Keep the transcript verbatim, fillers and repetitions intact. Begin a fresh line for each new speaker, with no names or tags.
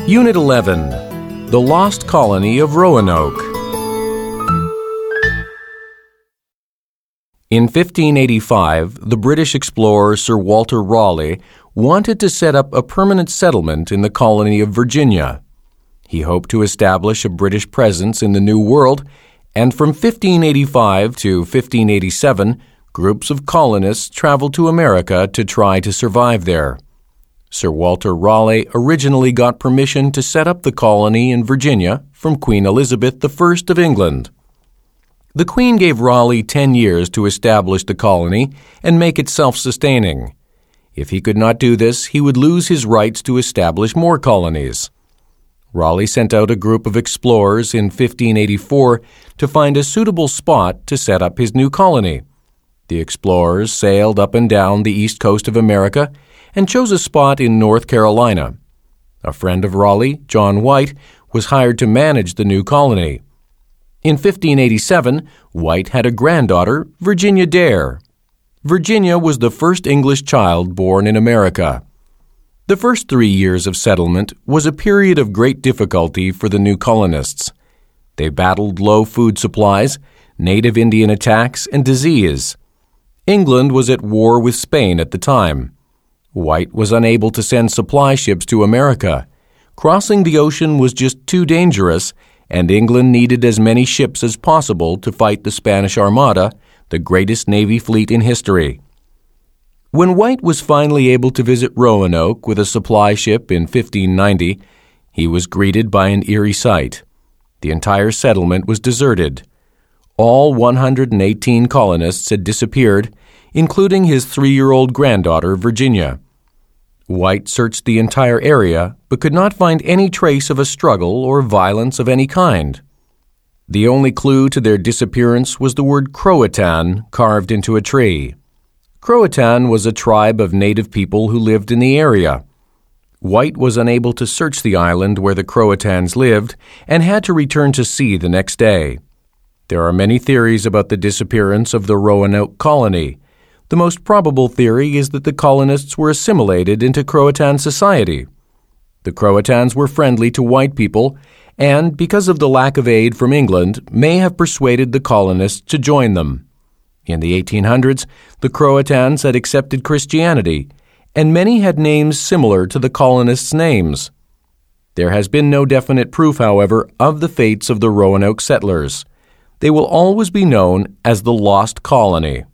Unit eleven, The Lost Colony of Roanoke. In fifteen eighty-five, the British explorer Sir Walter Raleigh wanted to set up a permanent settlement in the colony of Virginia. He hoped to establish a British presence in the New World, and from fifteen eighty-five to fifteen eighty-seven, groups of colonists traveled to America to try to survive there. Sir Walter Raleigh originally got permission to set up the colony in Virginia from Queen Elizabeth the First of England. The Queen gave Raleigh ten years to establish the colony and make it self-sustaining. If he could not do this, he would lose his rights to establish more colonies. Raleigh sent out a group of explorers in fifteen eighty-four to find a suitable spot to set up his new colony. The explorers sailed up and down the east coast of America and chose a spot in North Carolina. A friend of Raleigh, John White, was hired to manage the new colony. In fifteen eighty-seven, White had a granddaughter, Virginia Dare. Virginia was the first English child born in America. The first three years of settlement was a period of great difficulty for the new colonists. They battled low food supplies, native Indian attacks, and disease. England was at war with Spain at the time. White was unable to send supply ships to America. Crossing the ocean was just too dangerous, and England needed as many ships as possible to fight the Spanish Armada, the greatest navy fleet in history. When White was finally able to visit Roanoke with a supply ship in fifteen ninety, he was greeted by an eerie sight. The entire settlement was deserted. All one hundred eighteen colonists had disappeared, including his three-year-old granddaughter, Virginia. White searched the entire area, but could not find any trace of a struggle or violence of any kind. The only clue to their disappearance was the word Croatan carved into a tree. Croatan was a tribe of native people who lived in the area. White was unable to search the island where the Croatans lived and had to return to sea the next day. There are many theories about the disappearance of the Roanoke colony. The most probable theory is that the colonists were assimilated into Croatan society. The Croatans were friendly to white people and, because of the lack of aid from England, may have persuaded the colonists to join them. In the eighteen hundreds, the Croatans had accepted Christianity, and many had names similar to the colonists' names. There has been no definite proof, however, of the fates of the Roanoke settlers. They will always be known as the Lost Colony.